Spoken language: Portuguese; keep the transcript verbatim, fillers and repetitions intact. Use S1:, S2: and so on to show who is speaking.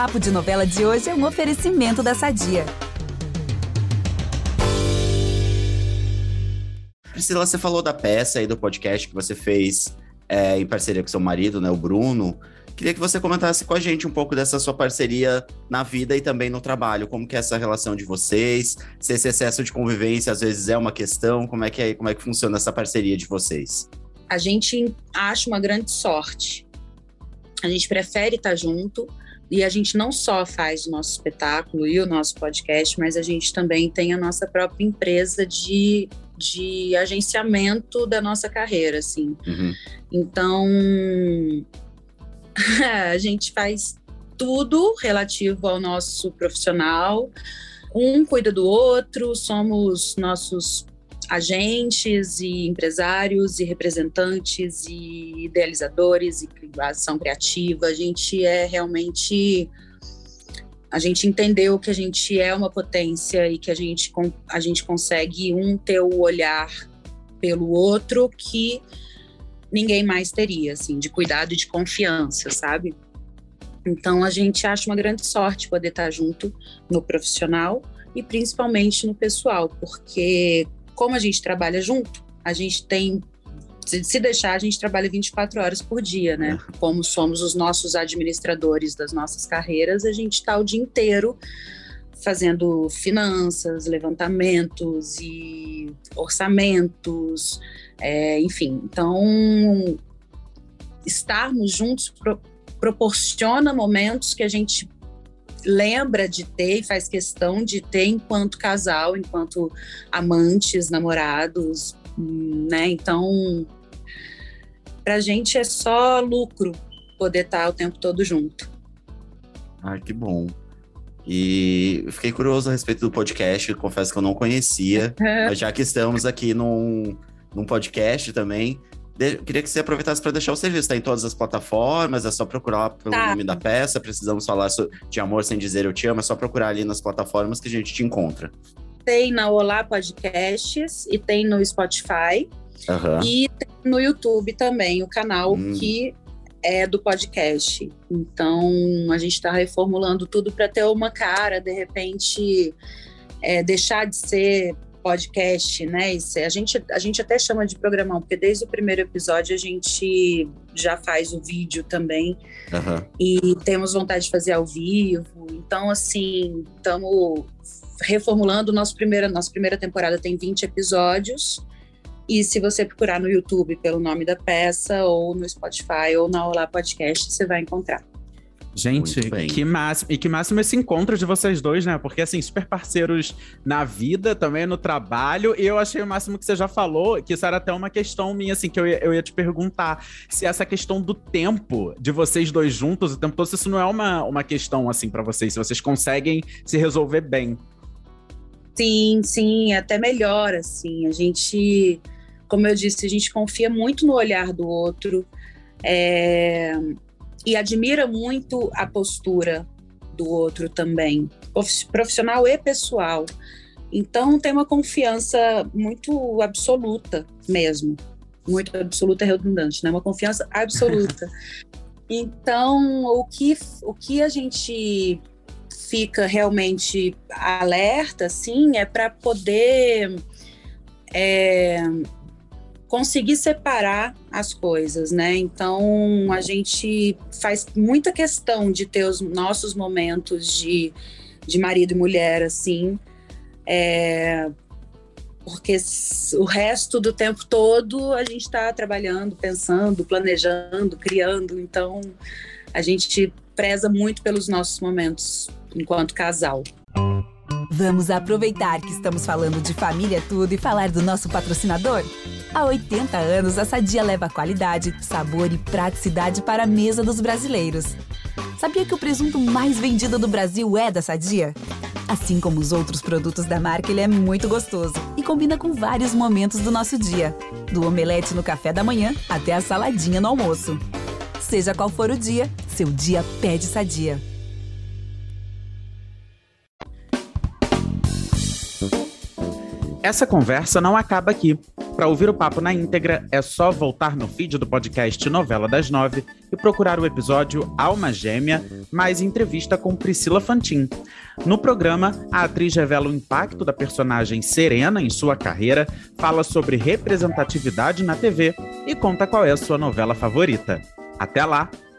S1: Papo de Novela de hoje é um oferecimento da Sadia.
S2: Priscila, você falou da peça aí do podcast que você fez é, em parceria com seu marido, né, o Bruno. Queria que você comentasse com a gente um pouco dessa sua parceria na vida e também no trabalho. Como que é essa relação de vocês? Se esse excesso de convivência às vezes é uma questão, como é que, é, como é que funciona essa parceria de vocês?
S3: A gente acha uma grande sorte. A gente prefere estar junto e a gente não só faz o nosso espetáculo e o nosso podcast, mas a gente também tem a nossa própria empresa de, de agenciamento da nossa carreira, assim. Uhum. Então, a gente faz tudo relativo ao nosso profissional. Um cuida do outro, somos nossos agentes e empresários e representantes e idealizadores e ação criativa. A gente é realmente... A gente entendeu que a gente é uma potência e que a gente, a gente consegue um ter o olhar pelo outro que ninguém mais teria, assim, de cuidado e de confiança, sabe? Então a gente acha uma grande sorte poder estar junto no profissional e principalmente no pessoal, porque como a gente trabalha junto, a gente tem, se deixar, a gente trabalha vinte e quatro horas por dia, né? Como somos os nossos administradores das nossas carreiras, a gente está o dia inteiro fazendo finanças, levantamentos e orçamentos, é, enfim. Então, estarmos juntos pro, proporciona momentos que a gente lembra de ter e faz questão de ter enquanto casal, enquanto amantes, namorados, né? Então, pra gente é só lucro poder estar o tempo todo junto.
S2: Ah, que bom. E eu fiquei curioso a respeito do podcast, confesso que eu não conhecia, mas já que estamos aqui num, num podcast também, de, queria que você aproveitasse para deixar o serviço. Tá em todas as plataformas, é só procurar pelo tá. nome da peça. Precisamos falar de Amor Sem Dizer Eu Te Amo, é só procurar ali nas plataformas que a gente te encontra.
S3: Tem na Olá Podcasts e tem no Spotify. Uhum. E tem no YouTube também, o canal hum. que é do podcast. Então, a gente está reformulando tudo para ter uma cara, de repente, é, deixar de ser podcast, né? Isso, a, gente, a gente até chama de programão, porque desde o primeiro episódio a gente já faz o vídeo também. Uhum. E temos vontade de fazer ao vivo. Então, assim, estamos reformulando. Nossa primeira, nossa primeira temporada tem vinte episódios. E se você procurar no YouTube pelo nome da peça, ou no Spotify, ou na Olá Podcast, você vai encontrar.
S4: Gente, que máximo. E que máximo esse encontro de vocês dois, né? Porque, assim, super parceiros na vida, também no trabalho. E eu achei o máximo que você já falou, que isso era até uma questão minha, assim, que eu ia, eu ia te perguntar. Se essa questão do tempo de vocês dois juntos, o tempo todo, se isso não é uma, uma questão, assim, pra vocês. Se vocês conseguem se resolver bem.
S3: Sim, sim, até melhor, assim. A gente, como eu disse, a gente confia muito no olhar do outro. É... E admira muito a postura do outro também, profissional e pessoal. Então, tem uma confiança muito absoluta mesmo. Muito absoluta e redundante, né? Uma confiança absoluta. Então, o que, o que a gente fica realmente alerta, assim, é para poder... É, conseguir separar as coisas, né? Então, a gente faz muita questão de ter os nossos momentos de, de marido e mulher, assim, é, porque o resto do tempo todo a gente está trabalhando, pensando, planejando, criando. Então, a gente preza muito pelos nossos momentos enquanto casal.
S1: Vamos aproveitar que estamos falando de família tudo e falar do nosso patrocinador? Há oitenta anos, a Sadia leva qualidade, sabor e praticidade para a mesa dos brasileiros. Sabia que o presunto mais vendido do Brasil é da Sadia? Assim como os outros produtos da marca, ele é muito gostoso e combina com vários momentos do nosso dia. Do omelete no café da manhã até a saladinha no almoço. Seja qual for o dia, seu dia pede Sadia.
S4: Essa conversa não acaba aqui. Para ouvir o papo na íntegra, é só voltar no feed do podcast Novela das Nove e procurar o episódio Alma Gêmea, mais entrevista com Priscila Fantin. No programa, a atriz revela o impacto da personagem Serena em sua carreira, fala sobre representatividade na T V e conta qual é a sua novela favorita. Até lá!